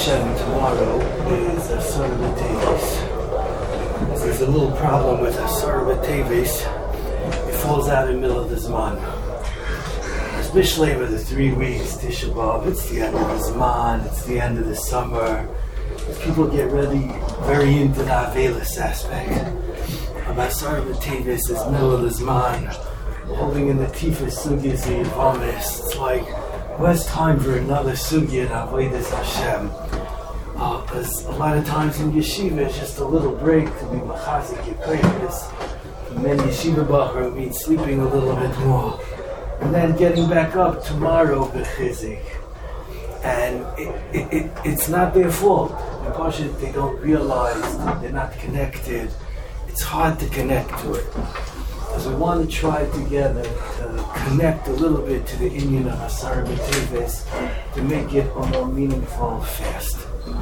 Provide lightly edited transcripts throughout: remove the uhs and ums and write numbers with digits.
Hashem, tomorrow is Asar B'Teves. There's a little problem with Asar B'Teves. It falls out in the middle of the Zman. Especially over the 3 weeks, Tisha B'Av, it's the end of the Zman, it's the end of the summer. People get really very into the Avelis aspect. Asar B'Teves is middle of the Zman, holding in the Tifus Sugyas and Yavamis. It's like, where's time for another Sugya in Avodas Hashem? Because a lot of times in yeshiva, it's just a little break to be machazik yekayris. And then yeshiva bachar means sleeping a little bit more. And then getting back up tomorrow b'chizik. And it's not their fault. They don't realize, they're not connected. It's hard to connect to it. Because we want to try together to connect a little bit to the Inyan of Asar B'Teves to make it a more meaningful fast.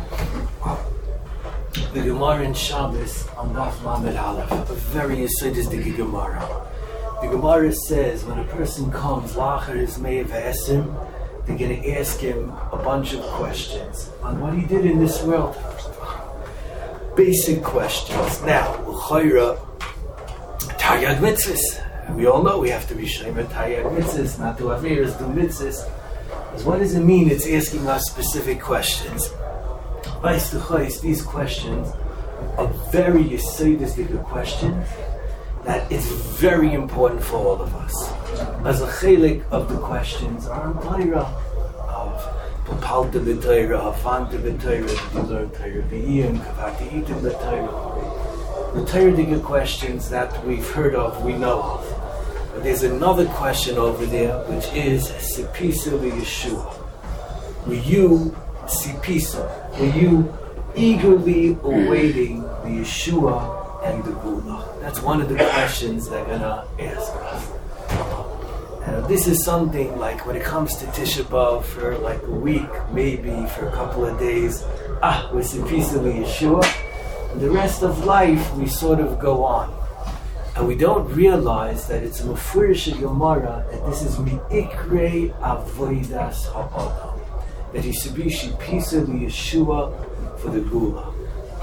The Gemara in Shabbos on Daf Lamed Aleph, a very yesodistic Gemara. The Gemara says when a person comes, Lachar is Mei V'Esim, they're going to ask him a bunch of questions on what he did in this world. Basic questions. Now, L'chayra, Taryag Mitzvahs. We all know we have to be Shema Taryag Mitzvahs, not do Averas, do Mitzvahs. Because what does it mean? It's asking us specific questions. These questions are very yesodistic questions that it's very important for all of us. As a chelik of the questions are on Torah, of Papalta b'Torah, Havanta b'Torah, Dilar Torah, Be'iyim, Kavati Itim b'Torah. The Torah questions that we've heard of, we know of. But there's another question over there, which is Sipisa v'Yeshua. Were you Sipisa? Were you eagerly awaiting the Yeshua and the Gula? That's one of the questions they're going to ask us. This is something like when it comes to Tisha B'Av for like a week, maybe for a couple of days, we're Sipisa v'Yeshua. And the rest of life, we sort of go on. And we don't realize that it's a Mefurish Gemara, that this is Mi'ikre Avodas Ha'adam. That he should be Shipisa Yeshua for the Gula.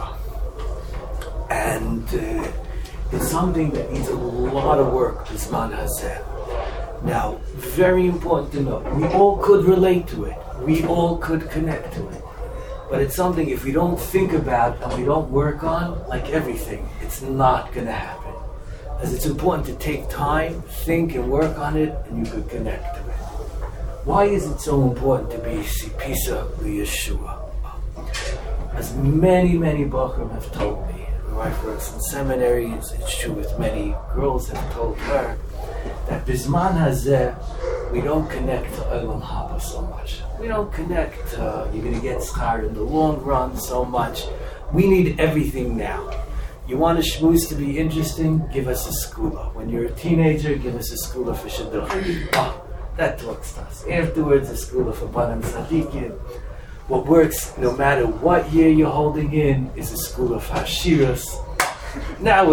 And it's something that needs a lot of work, Bisman Hazeh. Now, very important to know, we all could relate to it. We all could connect to it. But it's something, if we don't think about and we don't work on, like everything, it's not going to happen. As it's important to take time, think and work on it, and you could connect to it. Why is it so important to be Sipisa Yeshua? As many Bachrim have told me, my wife works in seminaries, it's true with many girls have told her, that Bisman Hazeh, we don't connect to Olam Haba so much. We don't connect to, you're going to get schar in the long run so much. We need everything now. You want a shmooze to be interesting? Give us a skula. When you're a teenager, give us a skula for shidduch. That talks to us. Afterwards, a skula for Banim Sadiqin. What works, no matter what year you're holding in, is a skula for Hashiras. Now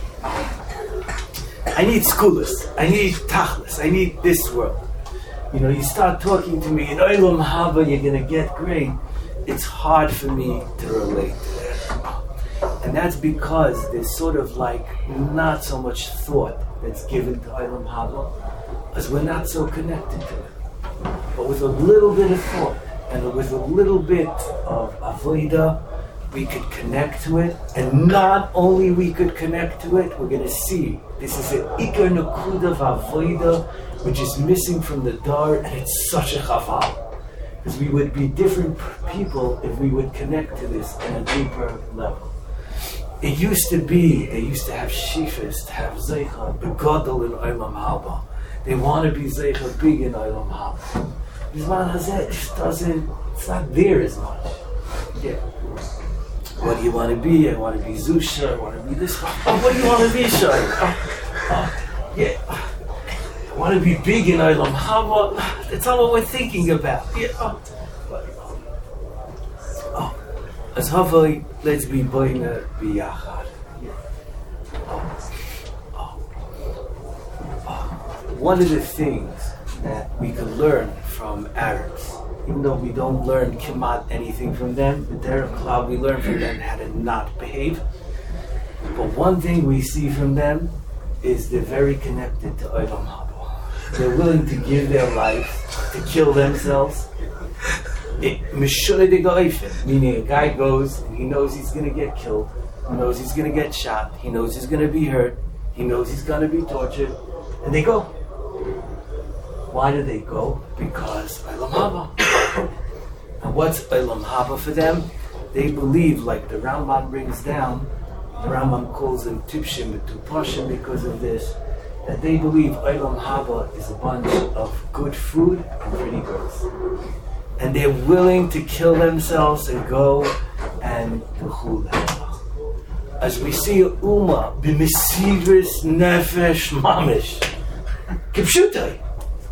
I need skulas. I need tachlis. I need this world. You know, you start talking to me in Olam Haba, you're going to get great. It's hard for me to relate to that. And that's because there's sort of like not so much thought that's given to Olam Haba, as we're not so connected to it. But with a little bit of thought and with a little bit of avodah, we could connect to it. And not only we could connect to it, we're going to see this is an ikar nakuda v'avodah, which is missing from the dar, and it's such a chaval. Because we would be different people if we would connect to this on a deeper level. It used to be, they used to have shifas, to have zeicha, begadol in Olam Haba. They want to be zeicha big in Olam Haba. Bisman Hazeh just doesn't, it's not there as much. Yeah. What do you want to be? I want to be Zusha, I want to be this. What do you want to be, Shai? Yeah. I want to be big in Olam Haba. That's all what we're thinking about. Yeah. As Havai, let's be boina biyachad. One of the things that we can learn from Arabs even though we don't learn kimat anything from them, the Derech Klal, we learn from them how to not behave. But one thing we see from them is they're very connected to Olam Haba. They're willing to give their lives, to kill themselves. Meaning a guy goes and he knows he's going to get killed, he knows he's going to get shot, he knows he's going to be hurt, he knows he's going to be tortured, and they go. Why do they go? Because Olam Haba. And what's Olam Haba for them? They believe, like the Rambam brings down, the Rambam calls them Tipshim and Tupashim because of this, that they believe Olam Haba is a bunch of good food and pretty girls. And they're willing to kill themselves and go and v'chul. As we see Ummah b'mesidris nefesh mamish, kipshutai.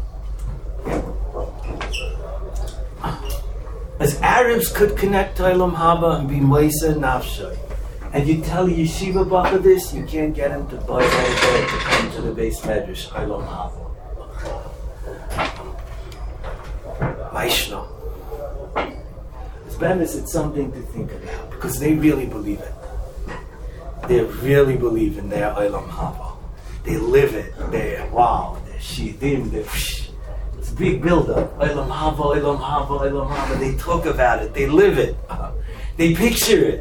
As Arabs could connect to Olam Haba and be Moisa Nafshay, and you tell a yeshiva bachar this, you can't get him to buy to come to the base medrash Olam Haba. Vaishno. It's something to think about because they really believe it. They really believe in their Olam Haba. They live it. They're shidim. It's a big build-up. Olam Haba, Olam Haba, Olam Haba. They talk about it. They live it. They picture it.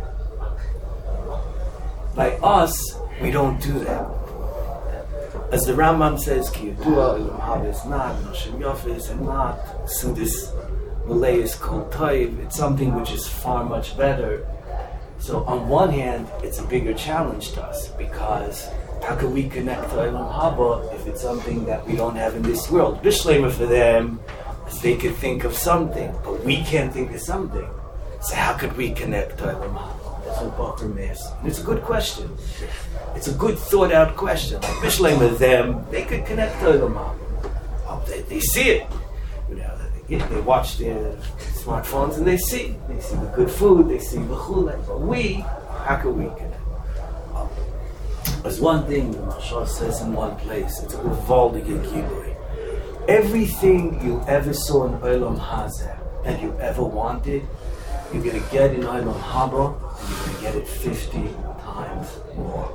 By us, we don't do that. As the Rambam says, Ki Yadua Olam Haba is not, Noshem Yofa is not, Sudis Malay is called Toiv. It's something which is far much better. So on one hand, it's a bigger challenge to us because how can we connect to Olam Haba if it's something that we don't have in this world? Bishlema for them, they could think of something, but we can't think of something. So how could we connect to Olam Haba? That's what Bachar asks. And it's a good question. It's a good thought out question. Like Bishlema them, they could connect to Olam Haba. Oh, they see it. They watch their smartphones and they see the good food, they see the chulei. But how can we connect? There's one thing the Mashal says in one place, it's a Uvaldige Gilui. Everything you ever saw in Olam Hazeh and you ever wanted, you're going to get in Olam Haba and you're going to get it 50 times more.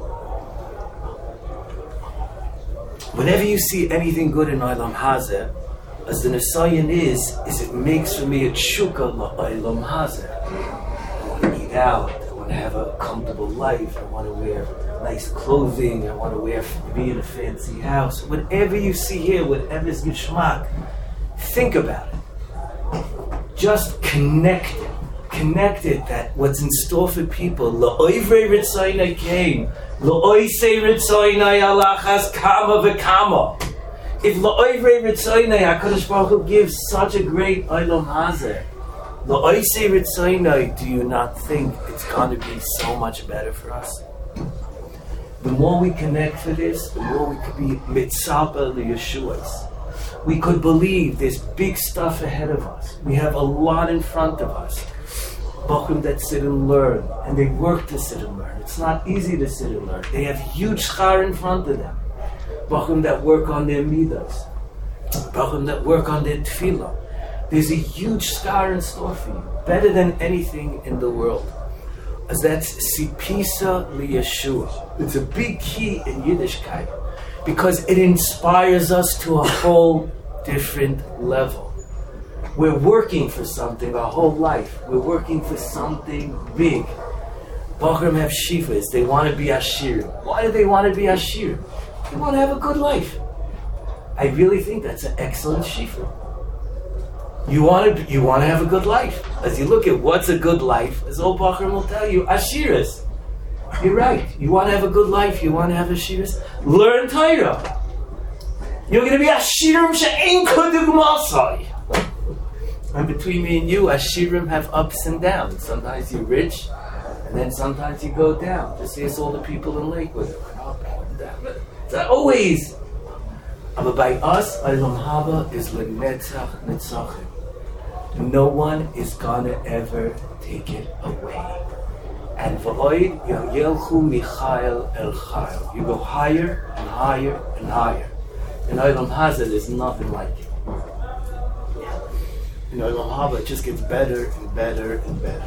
Whenever you see anything good in Olam Hazeh, as the Nisayan is it makes for me a tshuka la'olam hazeh. I want to eat out, I want to have a comfortable life, I want to wear nice clothing, I want to be in a fancy house. Whatever you see here, whatever's geschmack, think about it. Just connect it that what's in store for people, la'oivrei ritzaynai came, la'oisei ritzaynai alachas kama v'kama. If La'oivrei Ritzaynai, HaKadosh Baruch Hu gives such a great Olam Hazeh, La'oisei Ritzaynai, do you not think it's going to be so much better for us? The more we connect for this, the more we could be mitzapa liyeshuas. We could believe there's big stuff ahead of us. We have a lot in front of us. Bachim that sit and learn, and they work to sit and learn. It's not easy to sit and learn. They have huge schar in front of them. Bachim that work on their midas, Bachim that work on their tefillah. There's a huge scar in store for you, better than anything in the world. As that's Sipisa Liyeshua. It's a big key in Yiddishkeit because it inspires us to a whole different level. We're working for something our whole life. We're working for something big. Bachim have shifas. They want to be ashirim. Why do they want to be ashirim? They want to have a good life. I really think that's an excellent shifa. You want to have a good life. As you look at what's a good life, as old Bachar will tell you, ashiras. You're right. You want to have a good life. You want to have ashiras. Learn Torah. You're going to be ashirim she'ein kodugmasai. And between me and you, ashirim have ups and downs. Sometimes you're rich, and then sometimes you go down. Just here's all the people in Lakewood. It's not always. But by us, Olam Haba is lenetzach netzachim. No one is gonna ever take it away. And v'oid yelchu michael el chayil. You go higher and higher and higher. In Olam Hazeh, there's nothing like it. in Olam Haba, it just gets better and better and better.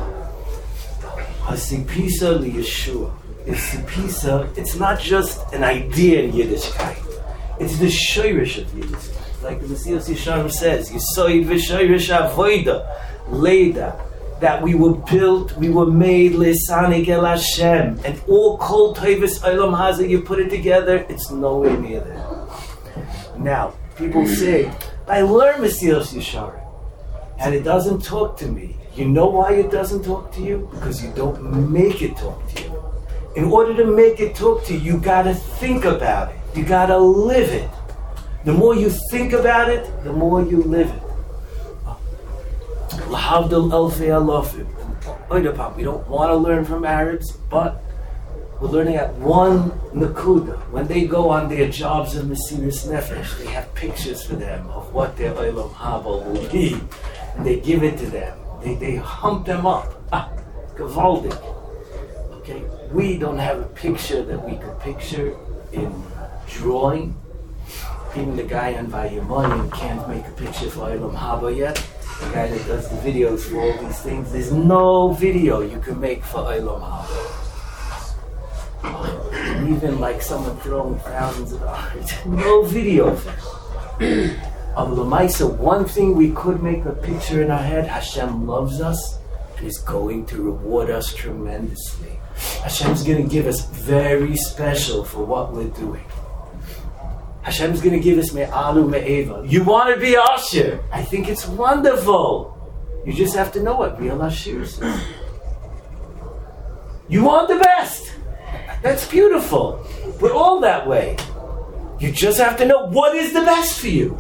Hasipisa li Yeshua. It's not just an idea in Yiddishkeit. It's the shoyrish of Yiddishkeit. Like the Mesilas Yesharim says, Yisoid v'shoyrish avoida, Leda, that we were built, we were made, Lesanik el Hashem, and all kol toivus olam haza, you put it together, it's nowhere near there. Now, people say, I learned Mesilas Yesharim, and it doesn't talk to me. You know why it doesn't talk to you? Because you don't make it talk to you. In order to make it talk to you, you gotta think about it. You gotta live it. The more you think about it, the more you live it. Lahavdil elfei alofim. We don't want to learn from Arabs, but we're learning at one nakuda. When they go on their jobs of Mesiras Nefesh, they have pictures for them of what their Olam Haba will be. And they give it to them. They hump them up. Gavaldik. Okay? We don't have a picture that we could picture in drawing. Even the guy on Vayimayim can't make a picture for Olam Haba yet. The guy that does the videos for all these things, there's no video you can make for Olam Haba. Even like someone throwing thousands of dollars, no video for it. Of Lamaisa, one thing we could make a picture in our head, Hashem loves us and is going to reward us tremendously. Hashem's going to give us very special for what we're doing. Hashem's going to give us me'alu me'eva. You want to be Asher? I think it's wonderful. You just have to know what real Asher is. You want the best. That's beautiful. We're all that way. You just have to know what is the best for you.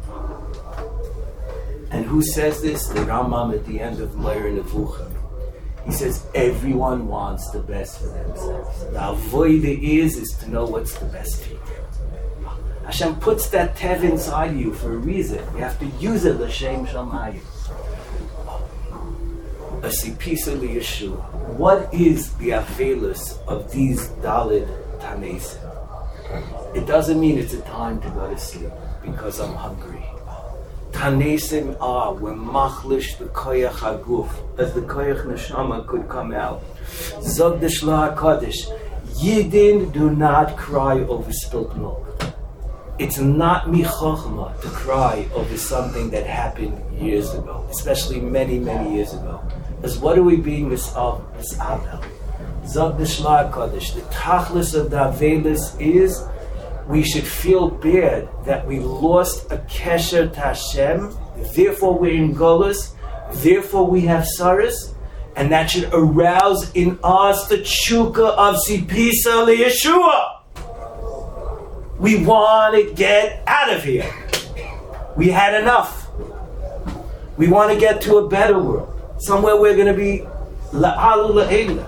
And who says this? The Rambam at the end of Meir Nevuchim. He says everyone wants the best for themselves. The avoida is to know what's the best for you. Hashem puts that tev inside you for a reason. You have to use it l'shem shamayim. A sipisa li Yeshua. What is the avelus of these Dalid Tanesim? It doesn't mean it's a time to go to sleep because I'm hungry. Tanesim are when machlish the koyach haguf, as the koyach neshama could come out. Zog the Shla HaKadosh, Yidden do not cry over spilt milk. It's not michochma to cry over something that happened years ago, especially many, many years ago. As what are we being misabel? Zog the Shla HaKadosh, the tachlis of the avelus is we should feel bad that we lost a kesher to Hashem, therefore we're in Golus, therefore we have Saras, and that should arouse in us the tshuka of Sipisa LeYeshua. We want to get out of here. We had enough. We want to get to a better world, somewhere we're going to be la'alu la'ela.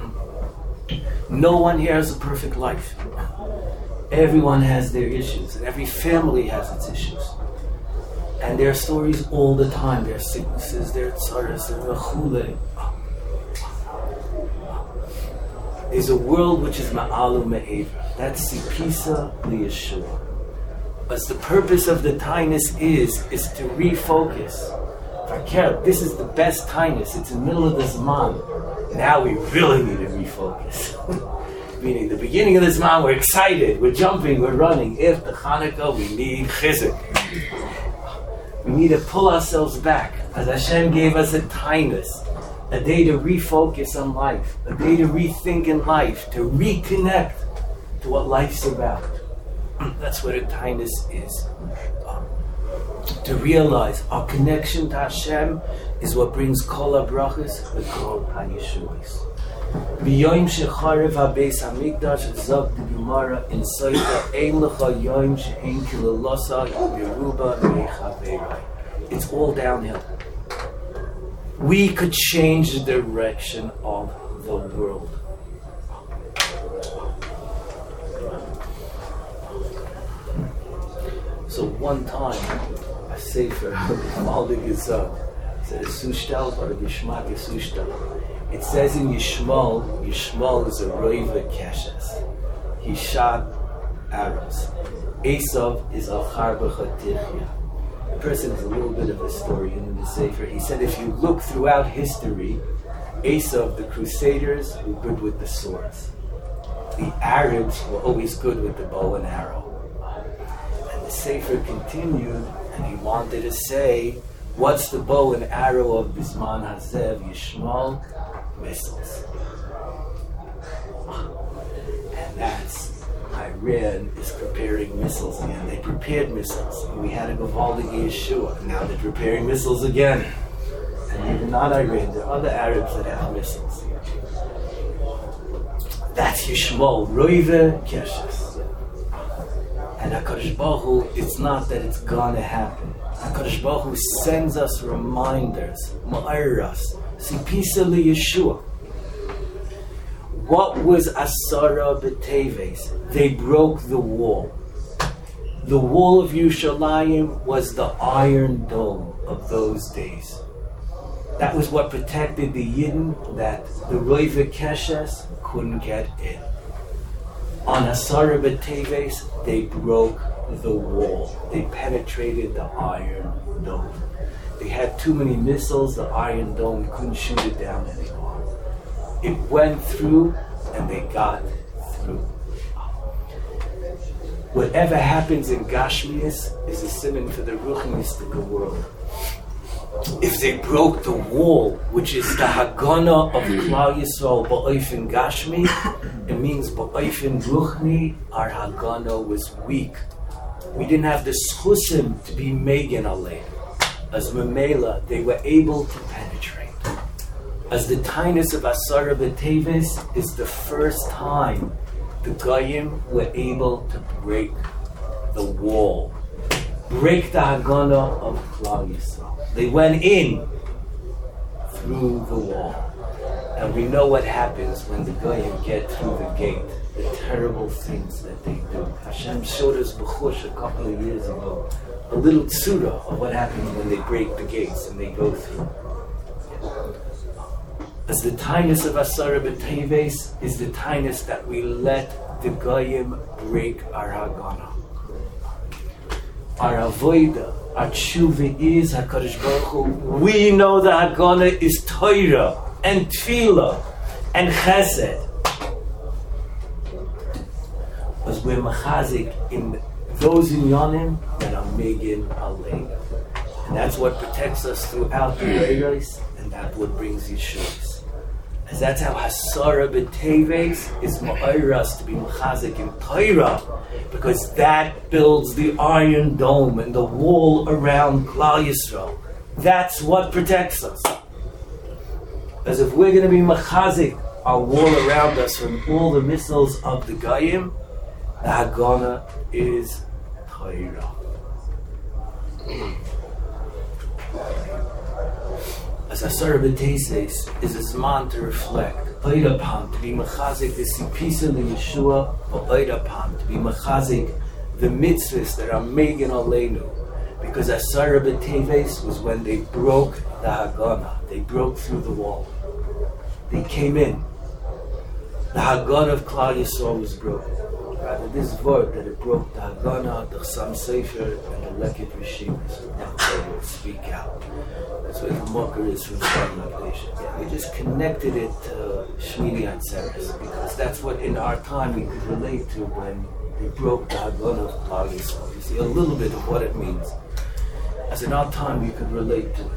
No one here has a perfect life. Everyone has their issues, and every family has its issues. And there are stories all the time. There are sicknesses, there are tzaras, there are chule. There's a world which is ma'alu me'eva. That's sipisa liyeshua. But the purpose of the tainus is to refocus. This is the best tainus. It's in the middle of the Zman. Now we really need to refocus. Meaning, the beginning of this Zman, we're excited, we're jumping, we're running. After Hanukkah, we need chizuk. We need to pull ourselves back. As Hashem gave us a tainus, a day to refocus on life, a day to rethink in life, to reconnect to what life's about. That's what a tainus is. To realize our connection to Hashem is what brings kol habrachas and kol hayeshuos. B'yoyim shecharev habeis hamikdash zog the Gemara in Soita ein lecha yoyim she'ein kilolosa yeruba mechaverai. It's all downhill. We could change the direction of the world. So one time, a sefer, Maldi Gizah, said, Sushtal or Gishmak Sushtal. It says in Yishmael is a Reva Keshes. He shot arrows. Esav is a Charba Chatichya. The person is a little bit of a historian in the Sefer. He said if you look throughout history, Esav, the Crusaders, were good with the swords. The Arabs were always good with the bow and arrow. And the Sefer continued, and he wanted to say, what's the bow and arrow of Bisman Hazev Yishmael? Missiles. And that's, Iran is preparing missiles again. They prepared missiles. We had a Gavaldig Yeshua. Now they're preparing missiles again. And even not Iran, there are other Arabs that have missiles. That's Yishmael, Roive Keshes. And HaKadosh Baruch Hu, it's not that it's gonna happen. HaKadosh Baruch Hu sends us reminders, Ma'aras, Sipisa li Yeshua. What was Asara B'Teves? They broke the wall. The wall of Yerushalayim was the Iron Dome of those days. That was what protected the Yidden that the Roive Keshes couldn't get in. On Asara B'Teves, they broke the wall. They penetrated the Iron Dome. They had too many missiles, the Iron Dome couldn't shoot it down anymore. It went through, and they got through. Whatever happens in Gashmias is a simon for the Ruchnistic world. If they broke the wall, which is the Hagana of Klal Yisrael Ba'ofen Gashmi, it means Ba'ofen Ruchni, our Hagana was weak. We didn't have the schusim to be Megan Alein. As Memela, they were able to penetrate. As the Tainus of Asara B'Teves is the first time the Goyim were able to break the wall, break the Hagana of Klal Yisrael. They went in through the wall. And we know what happens when the Goyim get through the gate, the terrible things that they do. Hashem showed us B'chush a couple of years ago, a little tzura of what happens when they break the gates and they go through. As the Tainus of Asara B'Teves is the Tainus that we let the Goyim break our Hagana. Our avoida, our tshuva is HaKadosh Baruch Hu. We know the Hagana is Torah and Tefillah and Chesed. As we're machazik in those inyanim that are Megan Alein. And that's what protects us throughout the Eiros, and that's what brings Yeshuas. As that's how Hasara B'Teves is Ma'aras to be machazik in Torah, because that builds the Iron Dome and the wall around Klal Yisrael. That's what protects us. As if we're going to be machazik our wall around us from all the missiles of the Goyim, the Hagana is Torah. As Asara B'Teves is a zman to reflect, Oidapam, to be machazik the Sipisa li Yeshua, or Oidapam, to be machazik the mitzvahs that are Megan Aleinu. Because Asara B'Teves was when they broke the Hagana, they broke through the wall. They came in. The Hagana of Klal Yisrael was broken. Rather, this word that it broke the Hagana, the Chasam Sofer, and the Leket Rishimis, they would speak out. That's what the Mokher is from Shalom Akdesha. We just connected it to Shmini Atzeres, because that's what in our time we could relate to when we broke the Hagana of Klal Yisrael. You see a little bit of what it means. As in our time we could relate to it.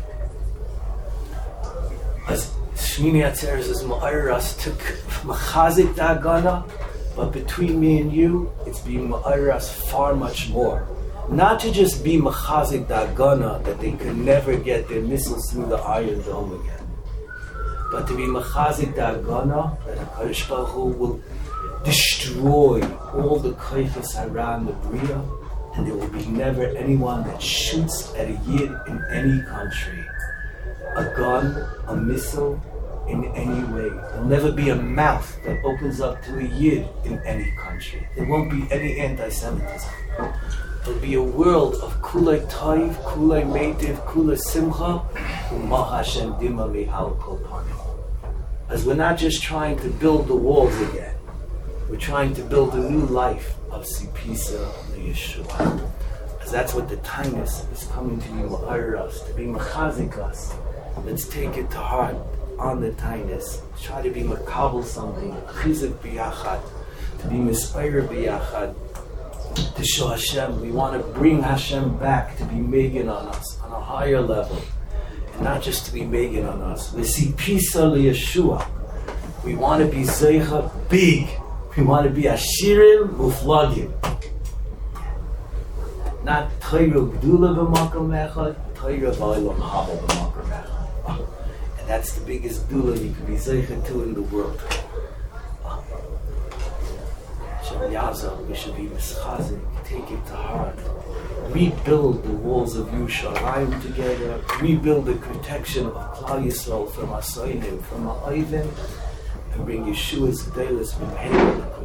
As Shmini Atzeres is Ma'aras to Machazik the Hagana, but between me and you, it's being Ma'aras far much more. Not to just be Machazik the Hagana, that they could never get their missiles through the Iron Dome again. But to be Machazik the Hagana, that HaKadosh Baruch Hu will destroy all the Koiches Haran, the Bria, and there will be never anyone that shoots at a Yid in any country. A gun, a missile, in any way. There'll never be a mouth that opens up to a Yid in any country. There won't be any anti-Semitism. There'll be a world of Kulei Taiv, Kulei Meitiv, Kulei Simcha, Umah Hashem Dima Mi'al Kol Panim. As we're not just trying to build the walls again, we're trying to build a new life of Sipisa Yeshua. Because that's what the Tainus is coming to be ma'ir us, to be machazik us. Let's take it to heart on the Tainus. Try to be makabel something, chizik biyachad, to be mispire biyachad, to show Hashem. We want to bring Hashem back to be megan on us on a higher level, and not just to be megan on us. We see pisa liyeshua. We want to be zeicha big. We want to be ashirim muflagim. Not Torah Gdula b'makom echad, Torah v'olam haba b'makom echad. And that's the biggest Gdula you can be zeicha to in the world. Shem Yazah, we should be mischazik, take it to heart. Rebuild the walls of Yerushalayim together. Rebuild the protection of Klal Yisrael from Asayim, from Ha'oivim, and bring Yeshua's Gedolos b'mheira.